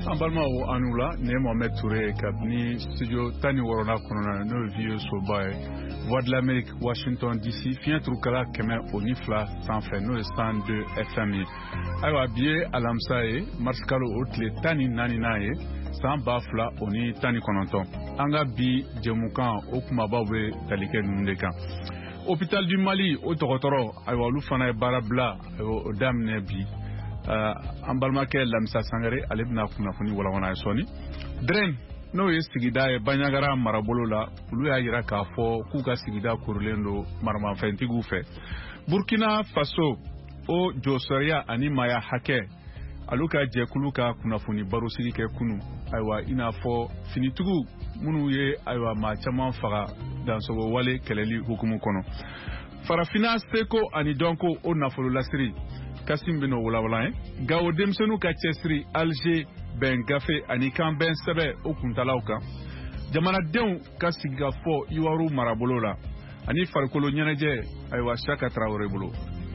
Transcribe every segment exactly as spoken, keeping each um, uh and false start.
Ambalma o anula ne Mohamed Touré kabini studio tani worona konona no vieux sobaye Voix de l'Amérique Washington D C fiant trukala keme onifla sanfɛ no cent deux F M aywa biye alamsaye marskalo otle tani nani naye san ba fila oni tani kɔnɔntɔn anga bi jemukan o kumabaw be talike ninnu de kan hôpital du Mali o dɔgɔtɔrɔ aywa olu fana ye baara bila o daminɛ bi an balimakɛ Lamisa Sangare ale bɛna kunnafoni walawana ye sɔni Dren n'o ye sigida ye Banɲagara marabolo la olu y'a yira k'a fɔ k'u ka sigida korilen don maramafɛntigiw fɛ Burkina Faso o jɔsɔriya ani maaya hakɛ alu ka jɛkulu ka kunnafoni barosigi kɛ kunu aywa i n'a fɔ finitigiw minnu ye aywa maa caman faga dansogo wale kɛlɛli hukumu kɔnɔ farafina seko ani dɔnko o nafolo lasiri Kasim beno walawala ye ga o denmisɛnninw ka cɛsiri Alger bɛn gafe ani kan bɛn sɛbɛ o kuntalaw kan jamanadenw ka sigikafɔ Iwaru marabolo la ani farikolo ɲɛnajɛ aywa Saka Traoré bolo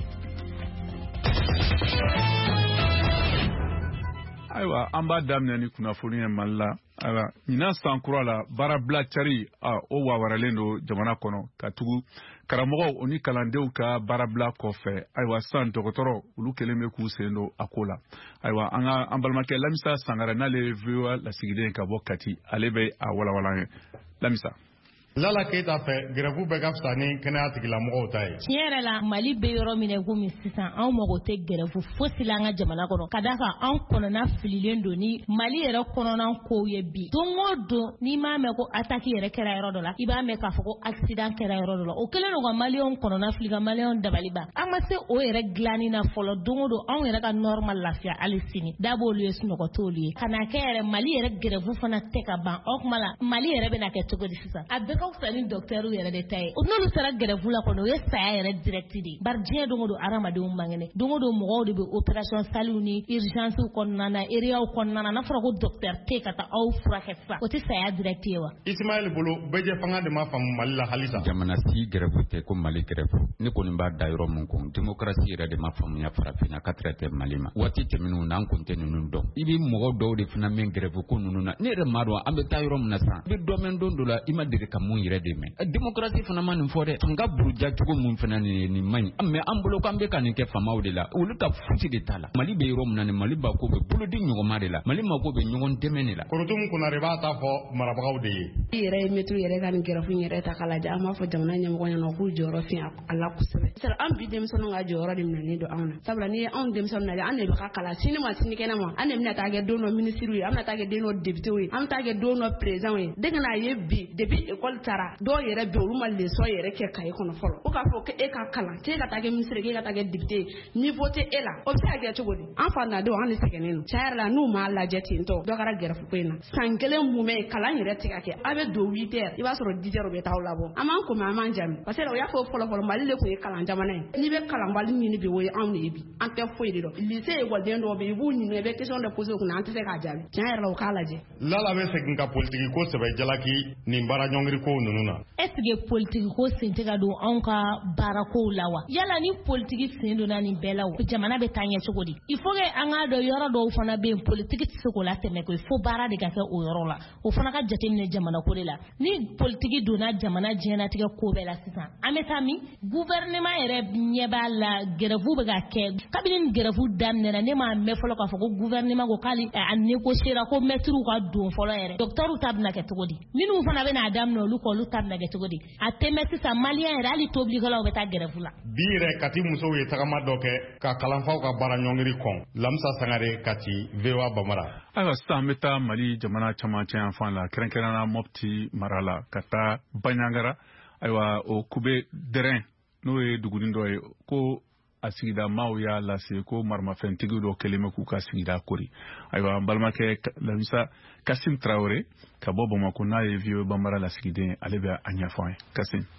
aywa an b'a daminɛ ni kunnafoni ye Mali la aywa ɲinan san kura la baarabila cari o wawaralen don jamana kɔnɔ ka tugu karamɔgɔw o ni kalandenw ka baarabila kɔfɛ aywa san dɔgɔtɔrɔ olu kelen bɛ k'u sen don a ko la aywa an ka an balimakɛ Lamisa Sangare n'ale V O A lasigiden ka bɔ Kati ale bɛ a walawala ye Lamisa. Lala Keita fɛ grève bɛ ka fisa ni kɛnɛya tigilamɔgɔw ta ye. Tiɲɛ yɛrɛ la Mali bɛ yɔrɔ min na komi sisan anw mago tɛ grève fosi la an ka jamana kɔnɔ ka d'a kan anw kɔnɔna fililen don ni Mali yɛrɛ kɔnɔna kow ye bi don o don n'i m'a mɛn ko attaque yɛrɛ kɛra yɔrɔ dɔ la i b'a mɛn k'a fɔ ko accident kɛra yɔrɔ dɔ la o kɛlen don ka maliyɛnw kɔnɔna fili ka maliyɛnw dabaliban an ma se o yɛrɛ dilanni na fɔlɔ don o don anw yɛrɛ ka norme lafiya hali sini da b'olu ye sunɔgɔ t'olu ye ka n'a kɛ yɛrɛ Mali yɛrɛ grève fana tɛ ka ban o kuma la Mali yɛrɛ bɛna kɛ cogo di sisan a bɛɛ ka fisa ni docteur yɛrɛ de ta ye o n'olu sera grève la kɔnɔ o ye saya yɛrɛ direct de bari diɲɛ don o don adamadenw man kɛnɛ don o don mɔgɔw de bɛ opération salle ni urgence kɔnɔna na area kɔnɔna na n'a fɔra ko docteur tɛ ka taa aw furakɛ sisan o tɛ saya direct ye wa Ismaël Bolo bɛjɛ fanga de ma faamu Mali la halisa jamana si grève tɛ ko Mali grève ne kɔni b'a da yɔrɔ mun kun démocratie yɛrɛ de ma faamuya farafinna ka traiter Mali ma waati tɛmɛnenw n'an kun tɛ ninnu dɔn i bɛ mɔgɔ dɔw de fana mɛn grève ko ninnu na ne yɛrɛ m'a dɔn an bɛ taa yɔrɔ min na sisan i bɛ dɔ mɛn don dɔ la i ma deli ka mun yɛrɛ de mɛn démocratie fana ma nin fɔ dɛ an ka buruja cogo mun fana nin nin man ɲi mais an bolo k'an bɛ ka nin kɛ famaw de la olu ka futi de t'a la Mali bɛ yɔrɔ min na ni Mali ba ko bɛ bolodi ɲɔgɔnma de la Mali mako bɛ ɲɔgɔn dɛmɛ de la Korotum Kunare b'a ta fɔ marabagaw de ye i yɛrɛ ye maitre yɛrɛ ka nin grève yɛrɛ ta k'a lajɛ an b'a fɔ jamana ɲɛmɔgɔ ɲɛna k'u jɔyɔrɔ fin a la kosɛbɛ c'est an bi denmisɛnninw ka jɔyɔrɔ de minɛnen don anw na sabula ni anw denmisɛnninw lajɛ an de bɛ ka kalan sini ma sini kɛnɛ ma an de bɛna taa kɛ don dɔ ministre ye an bɛna taa kɛ den dɔ député ye an bɛ taa kɛ don dɔ président ye dès que n'a ye bi depuis école taara dɔw yɛrɛ bɛ olu ma leçon yɛrɛ kɛ kaye kɔnɔ fɔlɔ o k'a fɔ k'e ka kalan k'e ka taa kɛ ministre k'e ka taa kɛ député niveau tɛ e la o bɛ se ka kɛ cogo di an fa nadenw an de sɛgɛnnen don tiɲɛ yɛrɛ la n'u m'a lajɛ ten tɔ dɔ kɛra grève ko in na san kelen mun mɛ kalan yɛrɛ tɛ ka kɛ a bɛ don huit heures i b'a sɔrɔ dix heures u bɛ taa labɔ an m'an ko an m'an jaabi parce que o y'a fɔ fɔlɔ fɔlɔ Mali de tun ye kalan jamana ye n'i bɛ kalanbali ɲini bi o ye anw de ye bi an tɛ foyi de dɔn lycée école dɔw bɛ yen i b'u ɲininka i bɛ question de poser u kunna an tɛ se k'a jaabi tiɲɛ yɛrɛ la o k'a lajɛ Lala bɛ segin ka politiki ko sɛbɛ jalaki nin baara ɲɔngiri ko ninnu na est ce que politique ko sen tɛ ka don anw ka baarakow la wa yala ni politique sen donna nin bɛɛ la o jamana bɛ taa ɲɛ cogo di il faut que an k'a dɔn yɔrɔ dɔw fana bɛ yen politique tɛ se k'o la tɛmɛ koyi fo baara de ka kɛ o yɔrɔ la o fana ka jateminɛ jamana ko de la ni politique donna jamana diɲɛnatigɛ ko bɛɛ la sisan an bɛ taa min gouvernement yɛrɛ ɲɛ b'a la grève bɛ ka kɛ kabini ni grève daminɛna ne m'a mɛn fɔlɔ k'a fɔ ko gouvernement ko k'ale a négociera ko maîtres ka don fɔlɔ yɛrɛ docteurs ta bɛna kɛ cogo di minnu fana bɛna daminɛ olu kɔ olu ta bɛna kɛ cogo di a tɛ mɛn sisan maliyɛn yɛrɛ hali tobilikɛlaw bɛ taa grève la bi yɛrɛ Kati musow ye tagama dɔ kɛ ka kalanfaw ka baara ɲɔngiri kɔn Lamisa Sangare Kati V O A Bamara ayiwa sisan an bɛ taa Mali jamana camancɛ yan fan la kɛrɛnkɛrɛnnenya Mopti mara la ka taa Banɲagara ayiwa o kube Dɛrɛn n'o ye duguni dɔ ye ko a sigida maaw y'a lase ko maramafɛntigi dɔ kɛlen bɛ k'u ka sigida kori ayiwa an balimakɛ Lamisa Kasim Traoré ka bɔ Bamako n'a ye V O A Bambara lasigiden ale bɛ a ɲɛfɔ an ye Kasim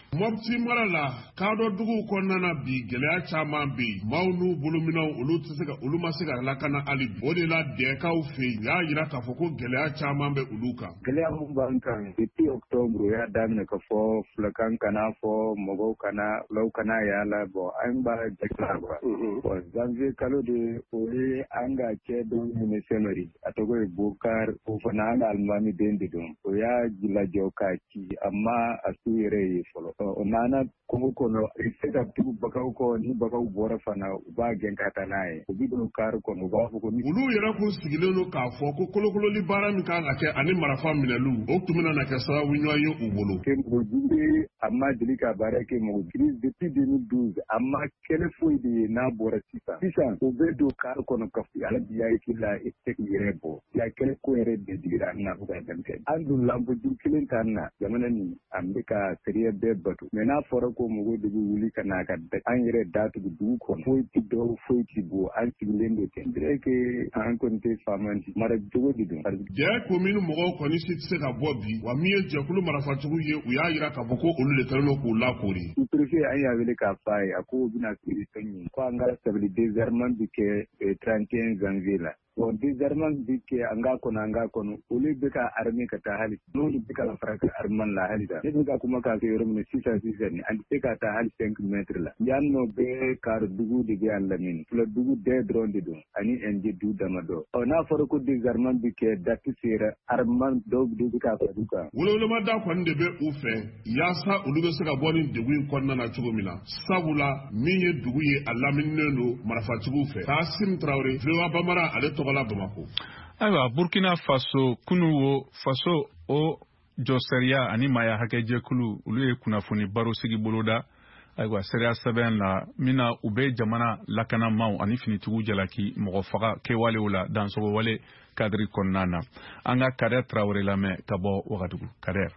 Mopti marala kado dugu konnana bi gɛlɛya caman bi maunu buluminaw olu tsega olu masega lakana ali odela dekaw fe ya yira ka fɔ ko gɛlɛya caman bɛ ulu kan. Gɛlɛya mun b'an kan depuis octobre ya daminɛ ka fɔ fulakan kana fɔ mɔgɔw kana fulaw kana yala bɔ an b'a jɛkila quoi. Bon janvier kalo de o ye an ka cɛ dɔw ɲini sɛmɛri a tɔgɔ ye Bokar o fana an ka alimami den de don o y'a jilajɔ k'a ci amma a su yɛrɛ ye fɔlɔ. O nana kungo kɔnɔ i se ka tugu bagaw kɔ ni bagaw bɔra fana u b'a gɛn ka taa n'a ye u bi don kari kɔnɔ u b'a fɔ ko ulu yɛrɛ kun sigilen don k'a fɔ ko kolokololi baara min kan ka kɛ ani marifa minɛlu o tun bɛna na kɛ sababu ɲɔgɔn ye u bolo. Ke mɔgɔ jugu a ma deli ka baara kɛ mɔgɔ jugu depuis deux mille douze a ma kɛlɛ foyi de ye n'a bɔra sisan sisan u bɛ don kari kɔnɔ ka fɔ ala bi yaki la i tɛ k'i yɛrɛ bɔ ya kɛlɛ ko yɛrɛ de digira an na u ka denmisɛnnin an dun lampuju kelen t'an na jamana nin an bɛ ka seriya bɛɛ bato mɛ n'a fɔra ko mɔgɔw de bɛ wuli ka na ka an yɛrɛ datugu dugu kɔnɔ foyi ti dɔw foyi ti bɔ an sigilen don ten direct an kɔni tɛ faaman di mara cogo de don. Jɛ komini mɔgɔw kɔni si tɛ se ka bɔ bi wa min ye jɛkulu marifacogo ye u y'a yira k'a fɔ ko olu de kɛlen don k'u lakori. Sous-préfet an y'a wele k'a f'a ye a ko u bɛna sigi fɛn min ko an ka sabali désarmement bi kɛ trente et un janvier la. Bon désarmement bi kɛ an k'a kɔnɔ an k'a kɔnɔ olu bɛ ka armée ka taa hali n'olu bɛ ka fara ka armée la hali da ne bɛ ka kuma k'a kɛ yɔrɔ min sisan sisan ni an tɛ se ka taa hali cinq mètres la yan nɔ bɛɛ kari dugu de bɛ a lamini fila dugu bɛɛ dɔrɔn de don ani N G du dama dɔ ɔ n'a fɔra ko désarmement bi kɛ date sera armée dɔw de bɛ ka fara du kan. Wolowolomada kɔni de bɛ u fɛ yaasa olu bɛ se ka bɔ nin degun in kɔnɔna na cogo min na sabula min ye dugu ye a laminilen don marifacigiw fɛ Kasim Traoré V O A Bamara ale tɔgɔ la Bamako. Ayiwa Burkina Faso kunu wo faso o jɔsɛriya ani maaya hakɛjɛkulu olu ye kunnafoni baro sigi boloda ayiwa sariya sɛbɛn la mina u bɛ jamana lakanamaw ani finitigiw jalaki mɔgɔ faga kɛwalew la dansogo wale kadiri kɔnɔna na an ka Kader Traoré lamɛn ka bɔ Wagadugu. Kader.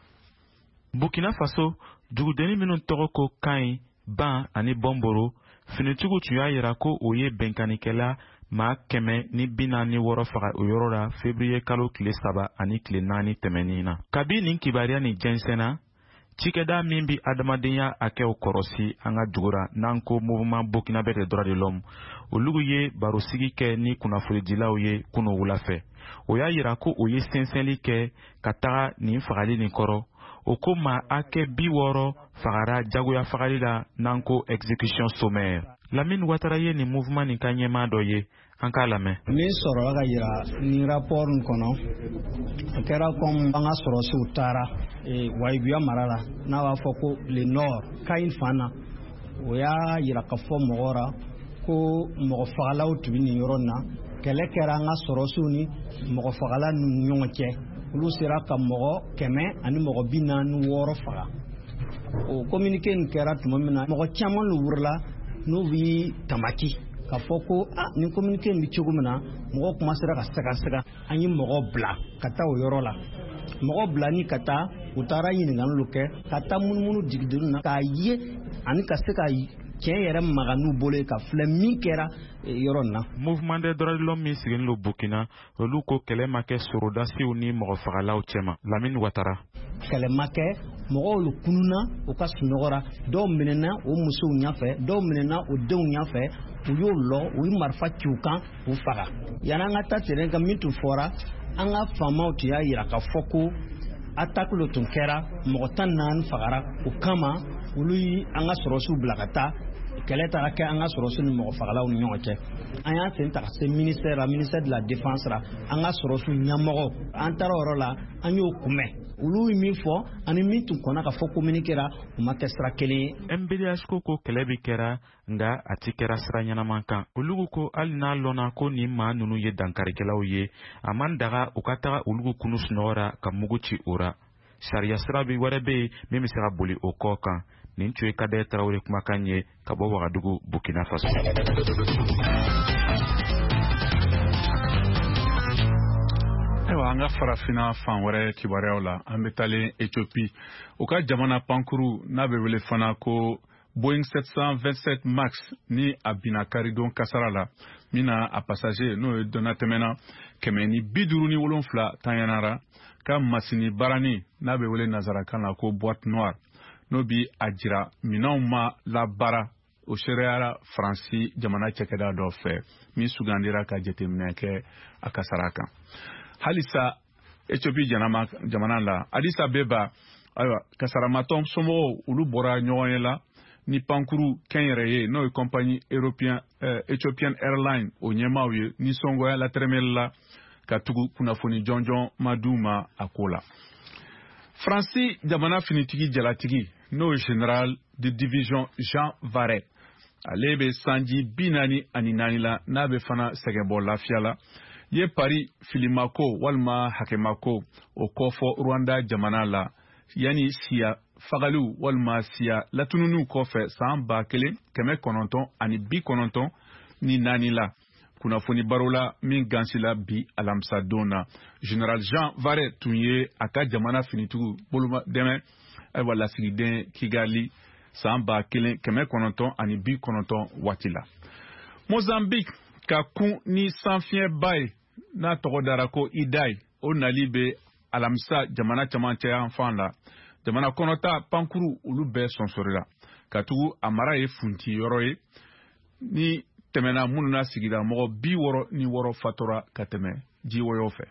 Burkina Faso dugudenni minnu tɔgɔ ko Kayi Ban ani Bɔnboro finitigiw tun y'a yira ko o ye bɛnkanikɛla maa kɛmɛ ni bi naani wɔɔrɔ faga o yɔrɔ la février kalo tile saba ani tile naani tɛmɛnin na. Kabi nin kibaruya ni jɛnsɛnna cikɛda min bi adamadenya hakɛw kɔrɔsi an ka jugura n'an ko mouvement burkinabé des droits de l'homme olugu ye barosigi kɛ ni kunnafonidilaw ye kunun wula fɛ o y'a yira ko o ye sɛnsɛnli kɛ ka taga nin fagali nin kɔrɔ o ko maa hakɛ bi wɔɔrɔ fagara jagoya fagali la n'an ko exécution sommaire. Lamine Ouattara ye nin mouvement nin ka ɲɛmaa dɔ ye an k'a lamɛn. Min sɔrɔla ka yira nin rapport nin kɔnɔ a kɛra comme an ka sɔrɔsiw taara Wayiguya mara la n'a b'a fɔ ko le nord Kayi fan na o y'a yira ka fɔ mɔgɔw ra ko mɔgɔ fagalaw tun bɛ nin yɔrɔ in na kɛlɛ kɛra an ka sɔrɔsiw ni mɔgɔ fagala ni ɲɔgɔn cɛ olu sera ka mɔgɔ kɛmɛ ani mɔgɔ bi naani wɔɔrɔ faga o communiqué nin kɛra tuma min na mɔgɔ caman lu wurila n'u bi tamaki ka fɔ ko ah nin communiqué in bi cogo min na mɔgɔ commencera ka sɛgɛ sɛgɛ an ye mɔgɔ bila ka taa o yɔrɔ la mɔgɔ bila ni ka taa u taara ɲininkaliw kɛ ka taa munumunu jigidenw na k'a ye ani ka se ka tiɲɛ yɛrɛ maga n'u bolo ka filɛ min kɛra yɔrɔ in na. Mouvement des droits de l'homme min sigilen don Burkina olu ko kɛlɛ ma kɛ sorodasiw ni mɔgɔ fagalaw cɛma. Lamine Ouattara. Kɛlɛ ma kɛ mɔgɔw lu kununa u ka sunɔgɔra dɔw minɛna o musow ɲɛfɛ dɔw minɛna o denw ɲɛfɛ u y'o lɔ u ye marifa ci u kan u faga yanni an ka taa terrain kan min tun fɔra an ka faamaw tun y'a yira ka fɔ ko attaque lo tun kɛra mɔgɔ tan naani fagara o kama olu ye an ka sɔrɔsiw bila ka taa kɛlɛ taara kɛ an ka sɔrɔsiw ni mɔgɔ fagalaw ni ɲɔgɔn cɛ an y'a sen ta ka se ministère la ministère de la défense la an ka sɔrɔsiw ɲɛmɔgɔ an taara yɔrɔ la an y'o kunbɛn olu ye min fɔ ani min tun kɔnna ka fɔ communiqué ra u ma kɛ sira kelen ye. M B D H ko ko kɛlɛ bi kɛra nga a ti kɛra sira ɲɛnaman kan olugu ko hali n'a lɔnna ko nin maa ninnu ye dankarikɛlaw ye a man daga u ka taga olugu kunu sunɔgɔra ka mugu ci o ra sariya sira bi wɛrɛ bɛ yen min bɛ se ka boli o kɔ kan nin tun ye Kader Traoré kumakan ye ka bɔ Wagadugu Burkina Faso. Ayiwa an ka farafina fan wɛrɛ kibaruyaw la an bɛ taalen Ethiopie u ka jamana pankuru n'a bɛ wele fana ko Boeing sept cent vingt-sept Max ni a binna karidon kasara la min na a passager n'o ye donna tɛmɛna kɛmɛ ni bi duuru ni wolonfila tanyanara ka masini barani n'a bɛ wele nazarakan na ko boîte noire n'o bi a jira minɛnw ma labara o seereyara Faransi jamana cɛkɛda dɔ fɛ min sugandira ka jateminɛ kɛ a kasara kan. Halisa Ethiopie jamana la Addis Abeba ayiwa kasaramatɔn somɔgɔw olu bɔra ɲɔgɔn ye la ni pankuru kɛnyɛrɛ ye n'o ye compagnie européen Ethiopian Airlines o ɲɛmaaw ye ni sɔngɔya latɛrɛmɛli la ka tugu kunnafoni jɔnjɔn ma d'u ma a ko la. Faransi jamana finitigi jalatigi n'o ye général de division Jean Varret ale bɛ sanji bi naani ani naani la n'a bɛ fana sɛgɛbɔ lafiya la ye Paris filimako walima hakɛmako o kɔfɔ Rwanda jamana la yani siya fagaliw walima siya latununiw kɔfɛ san ba kelen kɛmɛ kɔnɔntɔn ani bi kɔnɔntɔn ni naani la kunnafoni baro la min gansila bi alamisa don na Général Jean Varret tun ye a ka jamana finitigiw boloma dɛmɛ ayiwa lasigiden Kigali san ba kelen kɛmɛ kɔnɔntɔn ani bi kɔnɔntɔn waati la. Mozambique ka kun ni sanfiɲɛba ye n'a tɔgɔ dara ko Idai o nali bɛ alamisa jamana camancɛ yan fan la jamana kɔnɔta pankuru olu bɛɛ sɔnsɔrɔla ka tugu a mara ye funti yɔrɔ ye ni tɛmɛna minnu na sigida mɔgɔ bi wɔɔrɔ ni wɔɔrɔ fatora ka tɛmɛ ji wɔyɔ fɛ.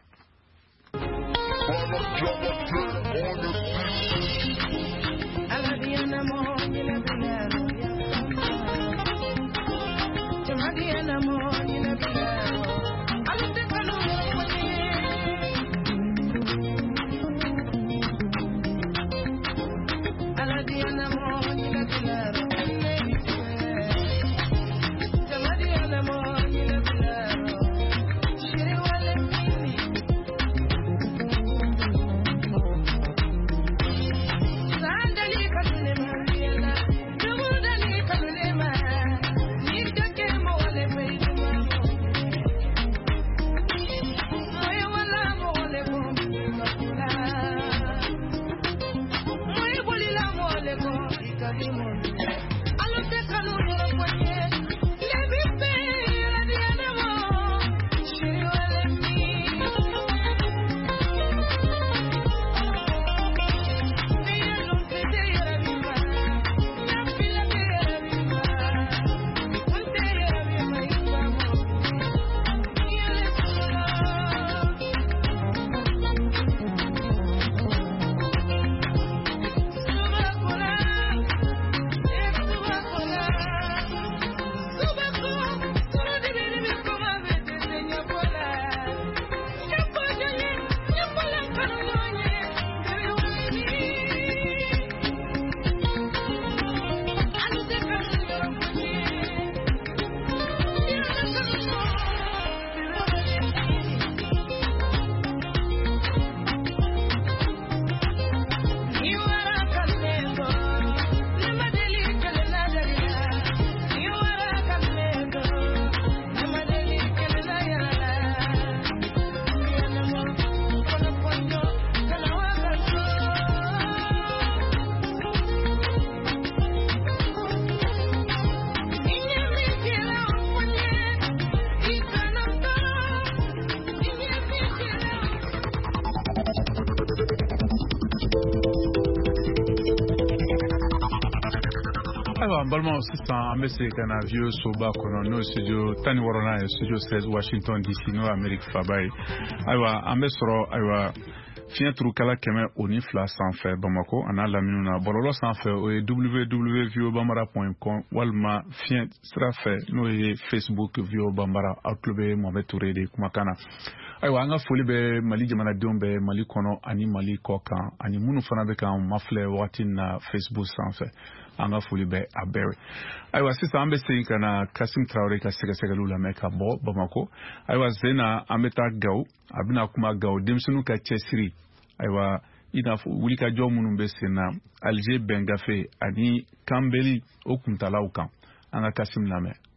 Balma sisan an bɛ se ka na vieux soba kɔnɔ n'o studio tan ni wɔɔrɔnan ye studio seize Washington D C n'o ye Amerique faba ye ayiwa an bɛ sɔrɔ ayiwa fiɲɛ turukala kɛmɛ o ni fila sanfɛ Bamako a n'a lamini na bɔlɔlɔ sanfɛ o ye w w w point v o bambara point com walima fiɲɛ sira fɛ n'o ye Facebook V O Bambara aw tulo bɛ Mohamed Touré de kumakan na ayiwa an ka foli bɛ Mali jamanadenw bɛ Mali kɔnɔ ani Mali kɔ kan ani minnu fana bɛ k'an mafilɛ wagati na Facebook sanfɛ an ka foli bɛ a bɛɛ ayiwa sisan an bɛ segin ka na Kasim Traoré ka sɛgɛsɛgɛliw lamɛn ka bɔ Bamako ayiwa Zena an bɛ taa Gawo a bɛna kuma Gawo denmisɛnninw ka cɛsiri ayiwa i n'a fɔ wulikajɔ minnu bɛ sen na Alger bɛngafe ani kanbɛli o kuntalaw kan an ka Kasim lamɛn.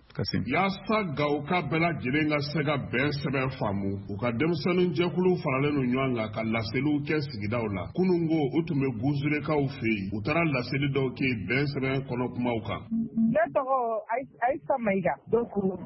yaasa gawo ka bɛɛ lajɛlen ka se ka bɛn sɛbɛn faamu u ka denmisɛnnin jɛkulu faralen no ɲɔgɔn kan ka laseliw kɛ sigidaw la kunungo u tun bɛ guzurekaw fɛ yen u taara laseli dɔw kɛ bɛn sɛbɛn kɔnɔ kumaw kan. Ne tɔgɔ Ayisa Mayiga donc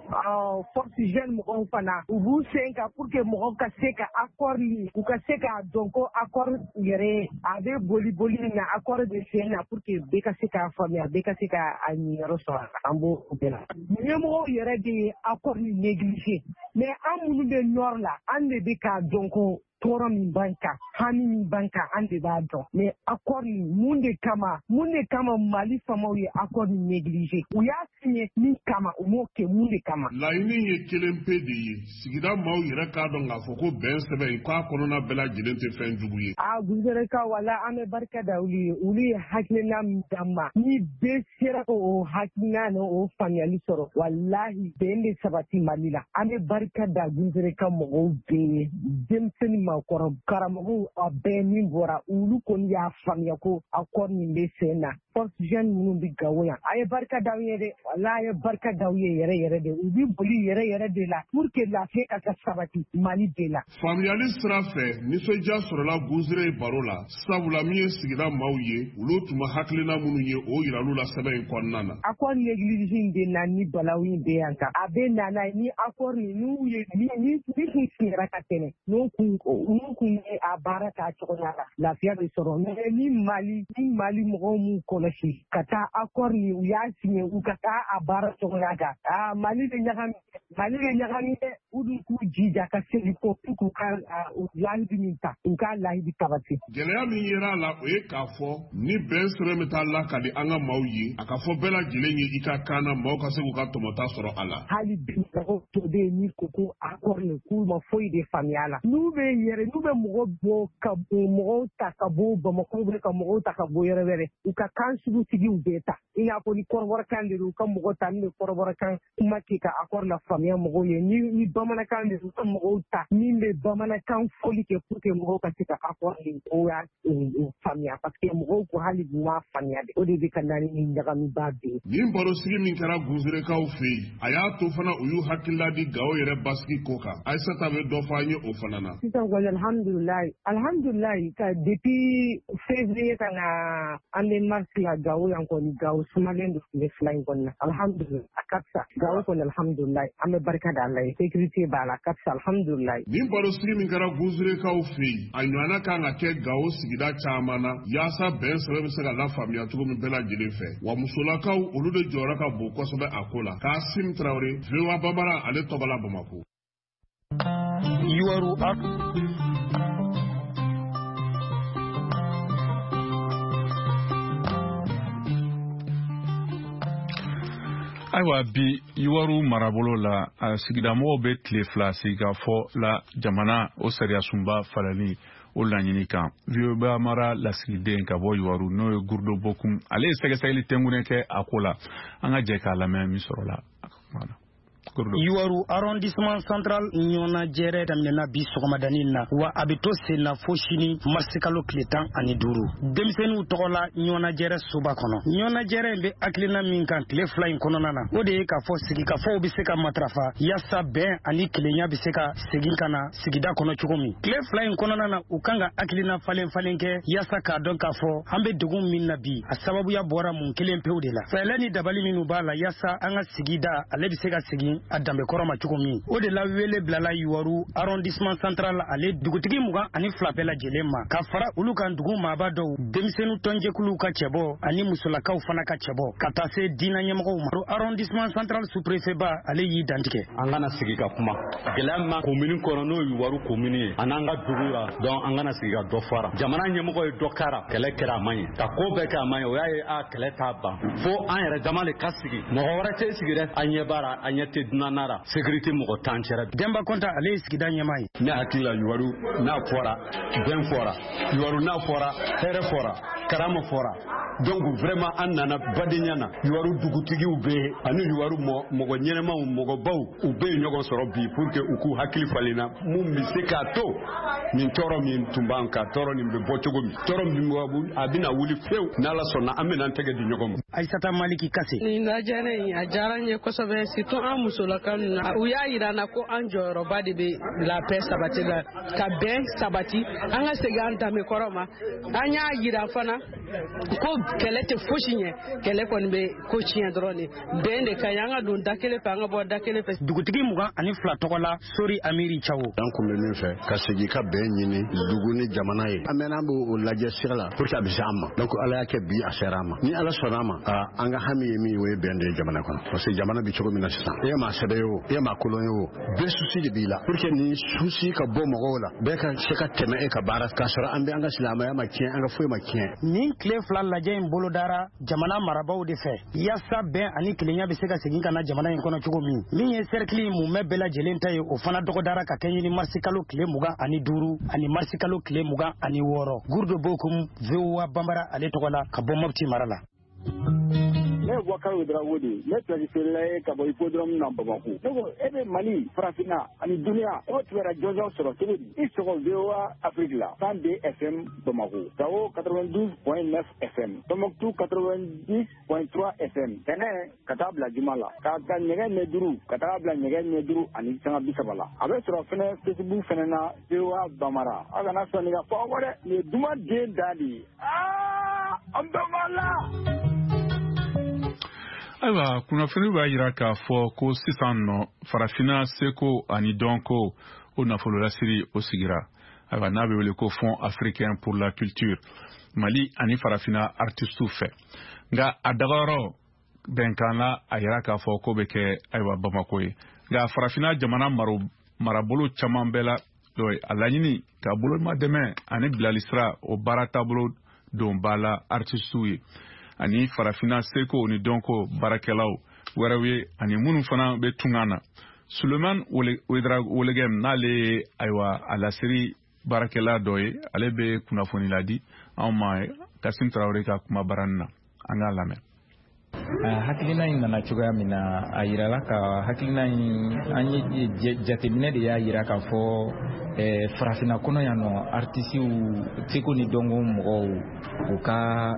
force jeune mɔgɔw fana u b'u sen kan pour que mɔgɔw ka se ka accord ni u ka se ka dɔn ko accord yɛrɛ a bɛ boli boli na accord bɛ sen na pour que bɛɛ ka se k'a faamuya bɛɛ ka se ka a ɲɛyɔrɔ sɔrɔ an b'o bɛɛ la. Ɲɛmɔgɔw yɛrɛ de ye accord ni négligé mais an minnu bɛ nord la an de bɛ k'a dɔn ko tɔɔrɔ min b'an kan hami min b'an kan an de b'a dɔn mais accord ni mun de kama mun de kama Mali faamaw ye accord ni négligé u y'a signé min kama u m'o kɛ mun de kama. Laɲini ye kelen pe de ye sigida maaw yɛrɛ k'a dɔn k'a fɔ ko bɛn sɛbɛn in k'a kɔnɔna bɛɛ lajɛlen tɛ fɛn jugu ye. a guzɛrɛkaw wala an bɛ barika da olu ye olu ye hakilina min d'an ma ni bɛɛ sera k'o hakilina n'o faamuyali sɔrɔ walahi bɛn bɛ sabati Mali la an bɛ barika da guzɛrɛka mɔgɔw bɛɛ ye denmisɛnnin kɔrɔ karamɔgɔw a bɛɛ min bɔra olu kɔni y'a faamuya ko accord nin bɛ sen na force jeune minnu bɛ Gawo yan a ye barika d'aw ye dɛ wala a ye barika d'aw ye yɛrɛ yɛrɛ de u bɛ boli yɛrɛ yɛrɛ de la pour que lafiya ka kɛ sabati Mali bɛɛ la. faamuyali sira fɛ nisɔndiya sɔrɔla guzere baro la sabula min ye sigida maaw ye olu tun ma hakilina minnu ye o yiral'u la sɛbɛn in kɔnɔna na. accord négligé in bɛ na ni balawu in bɛ yan kan a bɛ na n'a ye ni accord nin n'u ye ni ni ni kun sigira ka tɛmɛ n'o kun n'u kun ye a baara k'a cogoya la lafiya bɛ sɔrɔ mais ni Mali ni Mali mɔgɔw m'u kɔlɔsi ka taa accord ni u y'a signé u ka taa a baara cogoya kan aa Mali bɛ ɲagami Mali bɛ ɲagami dɛ u dun k'u jija ka segin ko k'u ka lahidu min ta u ka lahidu sabati. gɛlɛya min yera a la o ye k'a fɔ ni bɛn sɛbɛn bɛ taa lakali an ka maaw ye a ka fɔ bɛɛ lajɛlen ye i ka kan na maaw ka se k'u ka tɔmɔta sɔrɔ a la. hali bi mɔgɔw to bɛ yen ni ko ko accord nin k'u ma foyi de faamuya a la n'u bɛ yɛrɛ n'u bɛ mɔgɔw bɔ ka mɔgɔw ta ka bɔ Bamakɔ u bɛ ka mɔgɔw ta ka bɔ yɔrɔ wɛrɛ u ka kan sugu tigiw bɛɛ ta i n'a fɔ ni kɔrɔbɔrɔkan de don u ka mɔgɔ ta min bɛ kɔrɔbɔrɔkan kuma kɛ ka accord la faamuya mɔgɔw ye ni ni bamanankan de don u ka mɔgɔw ta min bɛ bamanankan fɔli kɛ pour que mɔgɔw ka se ka accord nin o y'a faamuya parce que mɔgɔw ko hali bi m'a faamuya de o de bɛ ka na ni ɲagamiba bɛ ye. nin barosigi min kɛra guzerekaw fɛ yen a y'a to fana u y'u hakilila di Gawo yɛrɛ basigi ko kan Ayisata bɛ dɔ fɔ an ye o fana na. sisan kɔni alhamdulilayi alhamdulilayi ka depuis février ka na an bɛ mars la Gawo yan kɔni Gawo sumalen don tile fila in kɔni na alhamdulilayi a ka fisa Gawo kɔni alhamdulilayi an bɛ barika da Ala ye sécurité b'a la a ka fisa alhamdulilayi. nin barosigi min kɛra guzerekaw fɛ yen a ɲɔgɔnna kan ka kɛ Gawo sigida caman na yaasa bɛn sɛbɛn bɛ se ka lafaamuya cogo min bɛɛ lajɛlen fɛ wa musolakaw olu de jɔyɔrɔ ka bon kosɛbɛ a ko la Kasim Traoré V O A Bambara ale tɔgɔ la Bamakɔ. Yuwaru ayiwa bi Yuwaru marabolo la sigidamɔgɔw bɛ tile fila sigi ka fɔ la jamana o sariya sunba falali o laɲini kan V O A Bambara lasigiden ka bɔ Yuwaru n'o ye Gurdo Bokum ale ye sɛgɛsɛgɛli tɛnkunnen kɛ a ko la an ka jɛ k'a lamɛn min sɔrɔ la. Yuwaru arrondissement central ɲɔgɔnna jɛrɛ daminɛna bi sɔgɔmadanin na wa a bɛ to sen na fo sini marisi kalo tile tan ani duuru denmisɛnninw tɔgɔ la ɲɔgɔnna jɛrɛ soba kɔnɔ ɲɔgɔnna jɛrɛ in bɛ hakilina min kan tile fila in kɔnɔna na o de ye k'a fɔ sigikafɔw bɛ se ka matarafa yaasa bɛn ani kelenya bɛ se ka segin ka na sigida kɔnɔ cogo min tile fila in kɔnɔna na u kan ka hakilina falen falen kɛ yaasa k'a dɔn k'a fɔ an bɛ degun min na bi a sababuya bɔra mun kelen pewu de la fɛɛrɛ ni dabali minnu b'a la yaasa an ka sigida ale bɛ se ka segin a danbekɔrɔ ma cogo min o de la wele bilala Yuwaru arrondissement central ale dugutigi mugan ani fila bɛɛ lajɛlen ma ka fara olu kan dugu maaba dɔw denmisɛnninw tɔnjɛkuluw ka cɛbɔ ani musolakaw fana ka cɛbɔ ka taa se diinɛ ɲɛmɔgɔw ma arrondissement central sous-préfet ba ale y'i dantigɛ an kana sigi ka kuma gɛlɛya ma commune kɔnɔ n'o Yuwaru commune ye an n'an ka dugu la donc an kana sigi ka dɔ fara jamana ɲɛmɔgɔ ye dɔ kɛra kɛlɛ kɛra a man ɲɛ ka ko bɛɛ kɛ a man ɲɛ o y'a ye a kɛlɛ t'a ban fo an yɛrɛ dama de ka sigi mɔgɔ wɛrɛ tɛ sigi dɛ an ɲɛ b'ara an ɲɛ tɛ dunanara sécurité mɔgɔ tan cɛrɛ Demba Konta ale ye sigida ɲɛmaa ye ne hakili la Yuwaru n'a fɔra bɛn fɔra Yuwaru n'a fɔra hɛrɛ fɔra karama fɔra donc vraiment an nana badenya na yuwaru dugutigiw be ani yuwaru mɔgɔ ɲɛnɛmaw mɔgɔbaw u be ɲɔgɔn sɔrɔ bi pour que u k'u hakili falenna mun bi se k'a to nin tɔɔrɔ min tun b'an kan tɔɔrɔ nin bɛ bɔ cogo min tɔɔrɔ min a bɛna wuli fewu n'ala sɔnna an bɛna an tɛgɛ di ɲɔgɔn ma. Aisata Maliki Kase. Nin lajɛlen in a diyara n ye kosɛbɛ surtout an musolaka ninnu na u y'a yira n na ko an jɔyɔrɔba de bɛ la paix sabati la ka bɛn sabati an ka segin an danbe kɔrɔ ma an y'a yira fana ko kɛlɛ tɛ fosi ɲɛ kɛlɛ kɔni bɛ ko tiɲɛ dɔrɔn de bɛn de ka ɲi an ka don da kelen fɛ an ka bɔ da kelen fɛ. Dugutigi mugan ani fila tɔgɔ la Sori Amiri Cawo. An kun bɛ min fɛ ka segin ka bɛn ɲini dugu ni jamana ye an mɛnna an b'o lajɛ sira la pour que a bɛ se an ma donc ala y'a kɛ bi a sera an ma ni ala sɔnna an ma an ka hami ye min o ye bɛn de ye jamana kɔnɔ parce que jamana bɛ cogo min na sisan e maa sɛbɛ ye o e maa kolon ye o bɛɛ susi de b'i la pour que nin susi ka bɔ mɔgɔw la bɛɛ ka se ka tɛmɛ e ka baara k'a sɔrɔ an bɛ an ka silamɛya ma tiɲɛ an ka foyi ma tiɲɛ. Nin tile fila lajɛ in bolodara jamana marabaw de fɛ yaasa bɛn ani kelenya bɛ se ka segin ka na jamana in kɔnɔ cogo min min ye cercle mun bɛɛ bɛɛ lajɛlen ta ye o fana dɔgɔdara ka kɛ ɲini marisi kalo tile mugan ani duuru ani marisi kalo tile mugan ani wɔɔrɔ Gurdo Bokum V O A Bambara ale tɔgɔ la ka bɔ Mopti mara la. Ne bɔ Kalo Drawodi ne tɛgɛ ka bɔ hippodrome na Bamako ne ko e bɛ Mali Farafina ani duniya o tugura jɔnjɔn sɔrɔ cogo di i sɔgɔ V O A Afrique la cent deux F M Bamako Gao quatre-vingt-douze point neuf F M Tombouctou quatre-vingt-dix point trois F M Tɛnɛ ka taa bila Juma la ka ta ɲɛgɛn ɲɛ duuru ka taa bila ɲɛgɛn ɲɛ duuru ani sanga bi saba la a bɛ sɔrɔ fɛnɛ Facebook fɛnɛ na V O A Bamara a kana sɔn nin ka fɔ aw dɛ nin ye duman den da de ye aa an bɛɛ b'a la. Ayiwa kunnafoni b'a yira k'a fɔ ko sisan nɔ farafina seko ani dɔnko o nafololasiri o sigira ayiwa n'a bɛ wele ko Fonds africain pour la culture Mali ani farafina artistu fɛ nka a dagayɔrɔ bɛnkan la a yira k'a fɔ ko bɛ kɛ ayiwa Bamako ye nka farafina jamana marabolo caman bɛɛ la a laɲini ka boloma dɛmɛ ani bilali sira o baara taabolo don b'a la artistu ye ani farafina seko ni dɔnko baarakɛlaw wɛrɛw ye ani minnu fana bɛ tunga na Suleiman Welegem n'ale ayiwa a lasiri baarakɛla dɔ ye ale bɛ kunnafoni ladi anw ma Kasim Traoré ka kuma baaranin na an k'a lamɛn. Hakilina in nana cogoya min na a yirala ka hakilina in an ye jateminɛ de y'a yira k'a fɔ farafina kɔnɔ yan nɔ artisiw seko ni dɔnko mɔgɔw u ka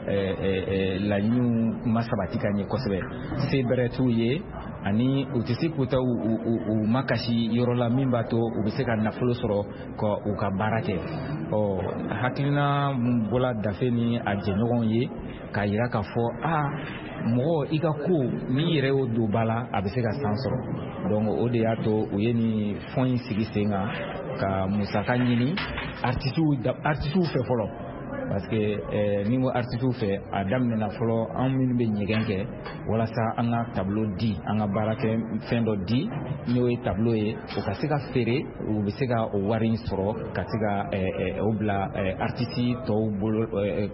laɲiniw ma sabati ka ɲɛ kosɛbɛ se bɛrɛ t'u ye ani u tɛ se k'u ta u makasi yɔrɔ la min b'a to u bɛ se ka nafolo sɔrɔ ka u ka baara kɛ ɔ hakilina bɔla dafe ni a jɛɲɔgɔn ye k'a yira k'a fɔ a mɔgɔ i ka ko n'i yɛrɛ y'o don ba la a bɛ se ka san sɔrɔ donc o de y'a to u ye nin fɔn in sigi sen kan ka musaka ɲini artisiw fɛ fɔlɔ parce que ni ko artisiw fɛ a daminɛna fɔlɔ an minnu bɛ ɲɛgɛn kɛ walasa an ka tableau di an ka baara kɛ fɛn dɔ di n'o ye tableau ye o ka se ka feere u bɛ se ka o wari in sɔrɔ ka se ka o bila artisi tɔw bolo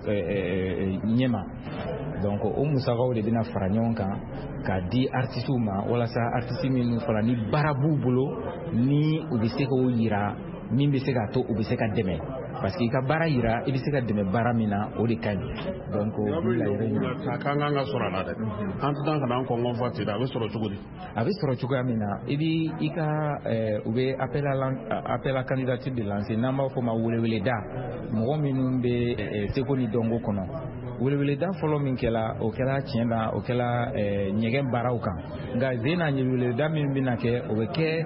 ɲɛma donc o musakaw de bɛna fara ɲɔgɔn kan ka di artisiw ma walasa artisi minnu fara ni baara b'u bolo ni u bɛ se k'o yira min bɛ se k'a to u bɛ se ka dɛmɛ parce que i ka baara yira i bɛ se ka dɛmɛ baara min na o de ka ɲi donc o la yɛrɛ a kan kan ka sɔrɔ a la dɛ an tɛ ka n'an kɔngɔ fa ten a bɛ sɔrɔ cogo di a bɛ sɔrɔ cogoya min na i bɛ i ka u bɛ appel à appel à candidature de lancer n'an b'a fɔ o ma weleweleda mɔgɔ minnu bɛ seko ni dɔnko kɔnɔ weleweleda fɔlɔ min kɛra o kɛra tiɲɛ na o kɛra ɲɛgɛn baaraw kan nka sen n'a ɲɛ weleweleda min bɛna kɛ o bɛ kɛ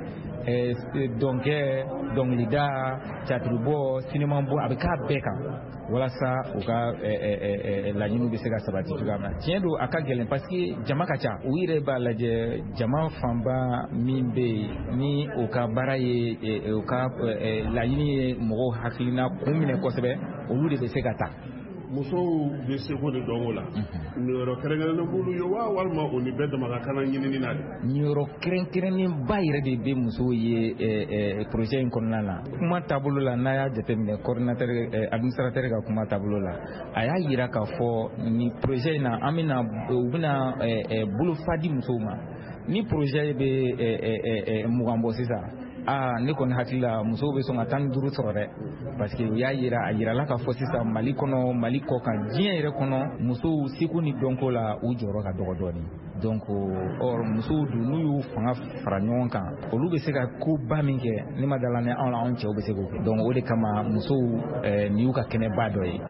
dɔnkɛ dɔnkilida catiribɔ sinimabɔ a bɛ k'a bɛɛ kan walasa u ka laɲiniw bɛ se ka sabati cogoya min na tiɲɛ don a ka gɛlɛn parce que jama ka ca u yɛrɛ b'a lajɛ jama fanba min bɛ yen ni o ka baara ye o ka laɲini ye mɔgɔw hakilina kun minɛ kosɛbɛ olu de bɛ se ka taa musow bɛ seko ni dɔnko la niyɔrɔ kɛrɛnkɛrɛnnen b'olu ye wa walima o ni bɛɛ dama ka kan ɲinini na de niyɔrɔ kɛrɛnkɛrɛnnenba yɛrɛ de bɛ musow ye projet in kɔnɔna na kuma taabolo la n'a y'a jateminɛ coordinateur administrateur ka kuma taabolo la a y'a yira k'a fɔ ni projet in na an bɛna u bɛna bolofa di musow ma ni projet bɛ mugan bɔ sisan ah ne kɔni hakili la musow bɛ sɔn ka tan ni duuru sɔrɔ dɛ parce que u y'a yira a yirala k'a fɔ sisan Mali kɔnɔ Mali kɔ kan diɲɛ yɛrɛ kɔnɔ musow seko ni dɔnko la u jɔyɔrɔ ka dɔgɔ dɔɔni donc or musow dun n'u y'u fanga fara ɲɔgɔn kan olu bɛ se ka koba min kɛ ne ma dala ni anw la anw cɛw bɛ se k'o kɛ donc o de kama musow nin y'u ka kɛnɛba dɔ ye.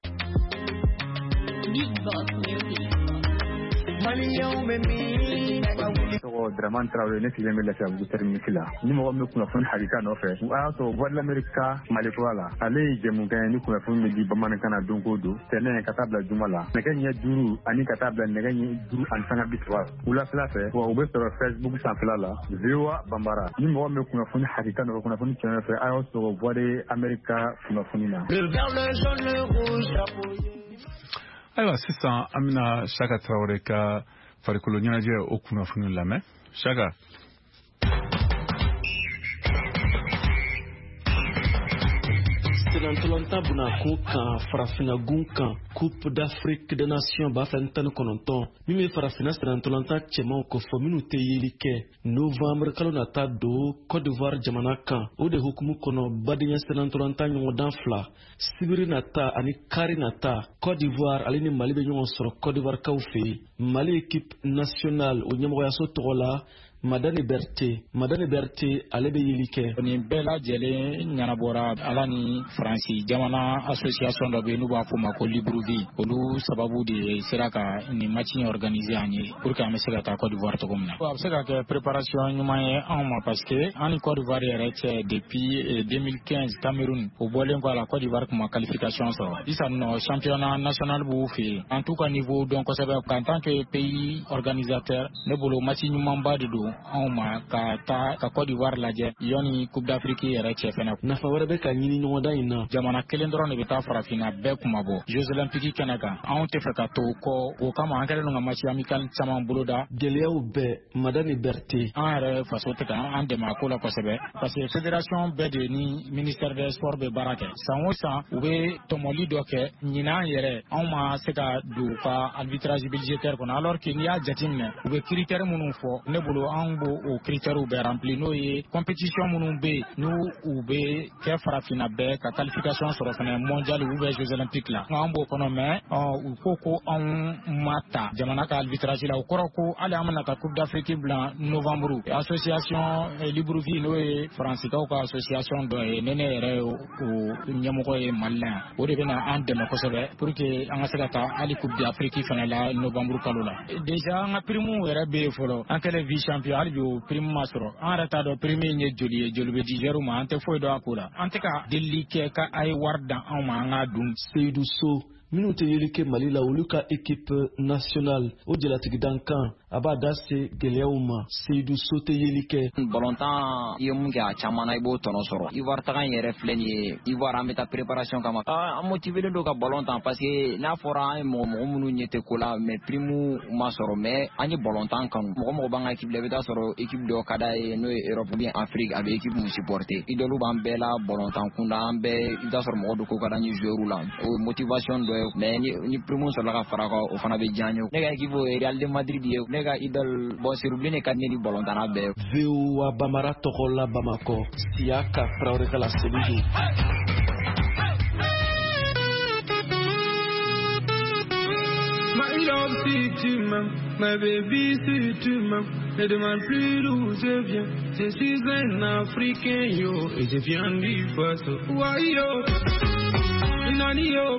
tɔgɔ Dramane Traoré ne sigilen bɛ Lafiyabugu terminus la ni mɔgɔ min bɛ kunnafoni hakika nɔfɛ o y'a sɔrɔ Voix de l'Amérique ka Malikura la ale ye jɛmukan ye ni kunnafoni bɛ di bamanankan na don o don tɛnɛn ka taa bila juma la nɛgɛ ɲɛ duuru ani ka taa bila nɛgɛ ɲɛ duuru ani sanga bi saba wulafɛla fɛ wa u bɛ sɔrɔ Facebook sanfɛla la V O A Banbara ni mɔgɔ min bɛ kunnafoni hakika nɔfɛ kunnafoni tiɲɛ nɔfɛ a y'aw sɔrɔ Voix de l'Amérique ka kunnafoni na. ayiwa sisan an bɛna Saka Traoré ka farikolo ɲɛnajɛ o kunnafoni lamɛn Saka. Nantolanta buna ko kan farafina gun kan Coupe d'Afrique des Nations b'a fɛ tan ni kɔnɔntɔn min bɛ farafina nantolanta cɛmanw ko fɔ minnu tɛ yeli kɛ novembre kalo nata don Côte d'Ivoire jamana kan o de hukumu kɔnɔ badenya nantolanta ɲɔgɔndan fila sibiri nata ani kari nata Côte d'Ivoire ale ni Mali bɛ ɲɔgɔn sɔrɔ Côte d'Ivoire kaw fɛ Mali équipe nationale o ɲɛmɔgɔyaso tɔgɔ la Madani Berté Madani Berté ale bɛ yeli kɛ nin bɛɛ lajɛlen ɲanabɔra ala ni Faransi jamana association dɔ bɛ yen n'u b'a fɔ ma ko Libreville olu sababu de sera ka nin match organiser an ye pour que an bɛ se ka taa Côte d'Ivoire cogo min na a bɛ se ka kɛ préparation ɲuman ye anw ma parce que an ni Côte d'Ivoire yɛrɛ cɛ depuis deux mille quinze Cameroun o bɔlen kɔ a la Côte d'Ivoire tun ma qualification sɔrɔ sisan nɔ championnat national b'u fɛ yen en tout cas niveau dɔn kosɛbɛ en tant que pays organisateur ne bolo match ɲumanba de don anw ma ka taa ka Côte d'Ivoire lajɛ yɔni Coupe d'Afrique yɛrɛ cɛ fɛnɛ nafa wɛrɛ bɛ ka ɲini ɲɔgɔndan in na jamana kelen dɔrɔn de bɛ taa farafina bɛɛ kuma bɔ Jeux olympiques kɛnɛ kan anw tɛ fɛ ka to kɔ o kama an kɛlen don ka match amical caman boloda gɛlɛyaw bɛɛ Madani Berté an yɛrɛ faso tɛ ka an dɛmɛ a ko la kosɛbɛ parce que fédération bɛɛ de ni ministère des sports bɛ baara kɛ san o san u bɛ tɔmɔli dɔ kɛ ɲinan yɛrɛ anw ma se ka don u ka arbitrage budgétaire kɔnɔ alors que n'i y'a jateminɛ u bɛ critère minnu fɔ ne bolo an b'o o critères bɛɛ rempli n'o ye compétition minnu bɛ yen n'u u bɛ kɛ farafina bɛɛ ka qualification sɔrɔ fɛnɛ mondial ou bien Jeux olympiques la an b'o kɔnɔ mais u ko ko anw ma ta jamana ka arbitrage la o kɔrɔ ko hali an bɛna taa Coupe d'Afrique bila novembre association Libreville n'o ye faransikaw ka association dɔ ye ne ne yɛrɛ o ɲɛmɔgɔ ye Mali la yan o de bɛna an dɛmɛ kosɛbɛ pour que an ka se ka taa hali Coupe d'Afrique fɛnɛ la novembre kalo la déjà an ka prime yɛrɛ bɛ yen fɔlɔ an kɛlen vice champion hali bi o prime ma sɔrɔ an yɛrɛ t'a dɔn prime in ye joli ye joli bɛ di joueur ma an tɛ foyi dɔn a ko la an tɛ ka delili kɛ ka a ye wari dan anw ma an k'a dun. Seydou Sow minnu tɛ yeli kɛ Mali la olu ka équipe nationale o jalatigidan kan a b'a da se gɛlɛyaw ma Seydou Sow tɛ yeli kɛ. Balontan i ye mun kɛ a caman na i b'o tɔnɔ sɔrɔ Ivoire taga in yɛrɛ filɛ nin ye Ivoire an bɛ taa préparation kama an motivé don ka balontan parce que n'a fɔra an ye mɔgɔ mɔgɔ minnu ɲɛ tɛ ko la mais prime ma sɔrɔ mais an ye balontan kanu mɔgɔ mɔgɔ b'an ka équipe la i bɛ taa sɔrɔ équipe dɔ ka d'a ye n'o ye Europe ou bien Afrique a bɛ équipe mun supporter idolu b'an bɛɛ la balontan kunda an bɛɛ i bɛ taa sɔrɔ mɔgɔ dɔ ko ka d'an ye joueur la o ye motivation dɔ ye mais ni ni prime sɔrɔla ka fara kan o fana bɛ diya n ye ne ka équipe ye Real de Madrid ye ne ka idole bon Sirubile ne ka di ne di balontan bɛɛ. V O A Bamara tɔgɔ la Bamakɔ Siaka Traoré ka la Sénégal. My love si tu m'aimes, ma baby si tu m'aimes, ne demande plus d'où je viens, je suis un Africain yo, et je viens du Faso. Why yo, nani yo.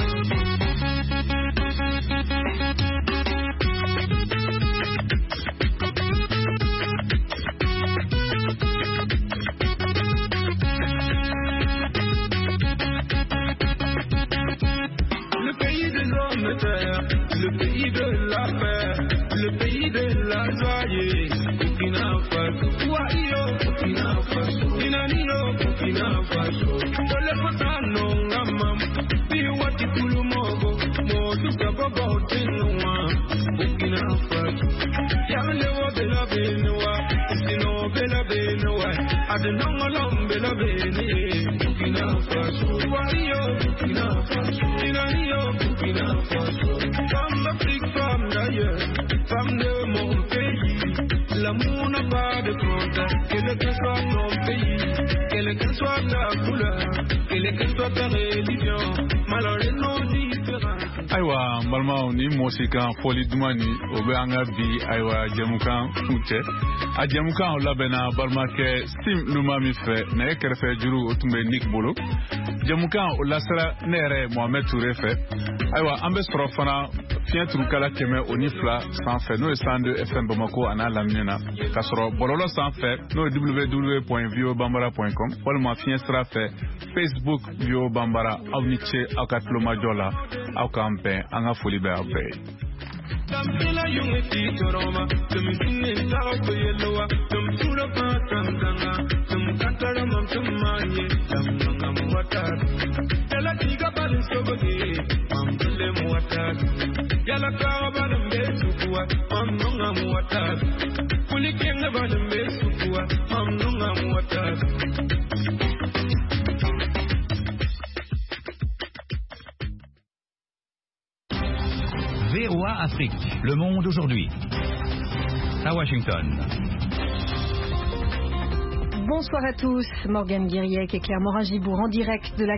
Le pays des hommes de terre, le pays de la paix, le pays de la joie, Burkina Faso. Wayo, Burkina Faso. Inanio, Burkina Faso. Ole patano ngamam, biwati kulumogo, modu kabogo tenwa, Burkina Faso. Yamle wa bela benwa, sino bela benwa, adenong alom bela beni, Burkina Faso. Wayo, Burkina Faso. Inanio, Burkina Faso. Femme d'Afrique, femme d'ailleurs, femme de mon pays. L'amour n'a pas de frontières, que le que soit mon pays. il est que toi ta religion, malheur non différent. Aywa balma ni mosikan foli dumani obe anga bi aywa jamukan uche a jamukan labena balma ke sim lumami fe na ekerfe juru otumbe Nick Bolo jamukan olasra nere Mohamed Touré fe aywa ambe strofana fientru kala keme onifla sans fait no cent deux F M Bamako ana lamina kasoro bololo sans fait no w w w point v o bambara point com wala ma fienstra fe Facebook Vio Bambara awniche akatlo majola akampe anga foli be abe Tamila yunge ti toroma, tum sinne taro to yeloa, tum tura pa tanganga, tum kantara mam tum manye, tum nanga muata. Yala tiga balin sogoge, mam dule muata. Yala kawa balin be sukua, mam nanga muata. Kuli kenga balin be sukua, mam nanga muata. V O A Afrique, le monde aujourd'hui. À Washington. Bonsoir à tous, Morgane Guiriec et Claire Morin-Gibourg en direct de la